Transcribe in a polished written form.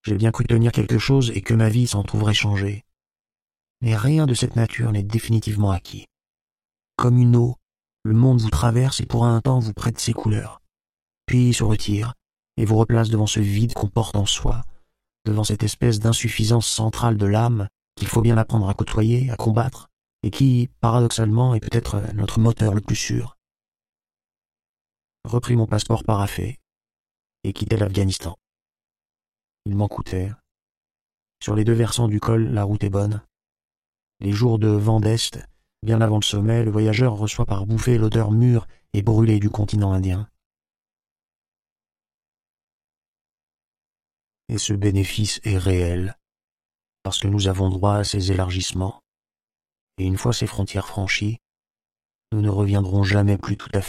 J'ai bien cru tenir quelque chose et que ma vie s'en trouverait changée. Mais rien de cette nature n'est définitivement acquis. Comme une eau, le monde vous traverse et pour un temps vous prête ses couleurs. Puis il se retire et vous replace devant ce vide qu'on porte en soi, devant cette espèce d'insuffisance centrale de l'âme qu'il faut bien apprendre à côtoyer, à combattre, et qui, paradoxalement, est peut-être notre moteur le plus sûr. Repris mon passeport paraphé et quittai l'Afghanistan. Il m'en coûtait. Sur les 2 versants du col, la route est bonne. Les jours de vent d'est, bien avant le sommet, le voyageur reçoit par bouffée l'odeur mûre et brûlée du continent indien. Et ce bénéfice est réel, parce que nous avons droit à ces élargissements. Et une fois ces frontières franchies, nous ne reviendrons jamais plus tout à fait